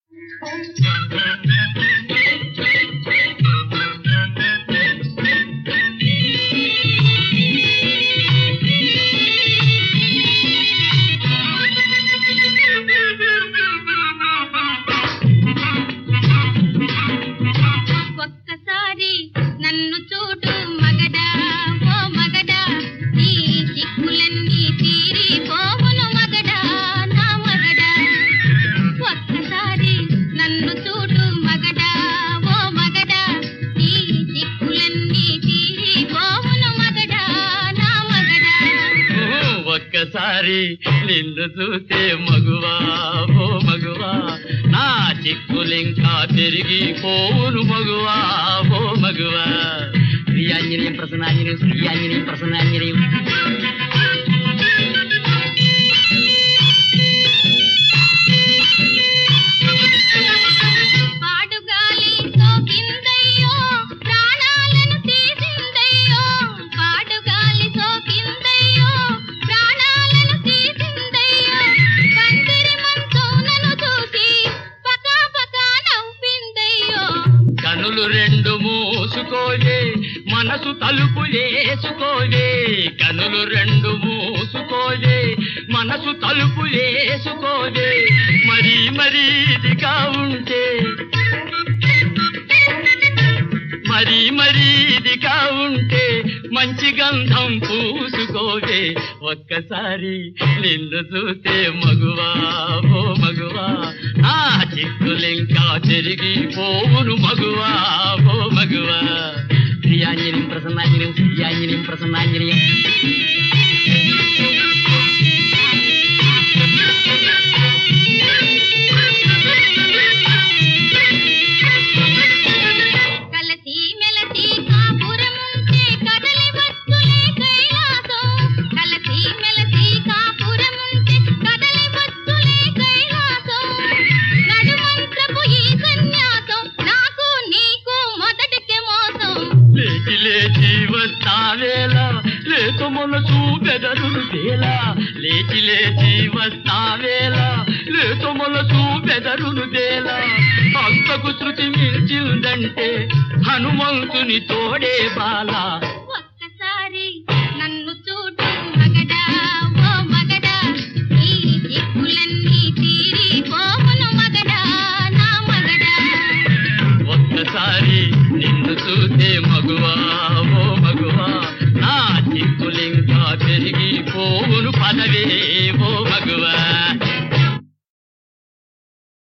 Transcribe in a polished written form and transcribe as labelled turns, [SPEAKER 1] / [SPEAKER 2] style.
[SPEAKER 1] ఒక్కసారి నన్ను చూడు మగడా, ఓ మగడా, నీ చిక్కులన్నీ తీరిపోవును మగడా, నా మగడా. ఒక్కసారి నన్ను చూడు మగడా, ఓ మగడా, నీ చిక్కులన్నీ తీరిపోవును మగడా, నా మగడా.
[SPEAKER 2] ఒక్కసారి నిన్ను చూస్తే మగువా, ఓ మగువా, నా చిక్కులింకా తిరిగిపోవును మగువా, ఓ మగువా. శ్రీయాంజనేయం ప్రసన్నాంజనేయం, శ్రీయాంజనేయం ప్రసన్నాంజనేయం.
[SPEAKER 1] పాడుగాలి సోకిందయ్యో, ప్రాణాలను తీసిందయ్యో, పాడుగాలి సోకిందయ్యో, ప్రాణాలను తీసిందయ్యో. పందిరి మంచం నన్ను చూసి పకా పకా నవ్విందయ్యో.
[SPEAKER 2] కనులు రెండు మూసుకోవే, మనసు తలుపులేసుకోవే. కనులు రెండు మూసుకోవే, మనసు తలుపులేసుకోవే. మరీ మరీ ఇదిగా ఉంటే, మరీ మరీ ఇదిగా ఉంటే మంచి గంధం పూసుకోవే. ఒక్కసారి నిన్ను చూస్తే మగువా, ఓ మగువా, ఆ చిక్కులింకా తిరిగిపోవును మగువా, ఓ మగువా. శ్రీయాంజనేయం ప్రసన్నాంజనేయం, శ్రీయాంజనేయం ప్రసన్నాంజనేయం.
[SPEAKER 1] కలసి మెలసి కాపురముంటే కదలి వచ్చులే కైలాసం. కలసి మెలసి కాపురముంటే కదలి వచ్చులే కైలాసం. నడుమంత్రపు ఈ సన్యాసం నాకు నీకు మొదటికే మోసం.
[SPEAKER 2] లేచి లేచి వస్తావేలా, లేక మనసు బెదరును తేలా. లేచి లేచి వస్తావేలా, లేక మనసు బెదరును తేలా. అంతకు శృతి మించిందంటే హనుమంతుని తోడే బాల.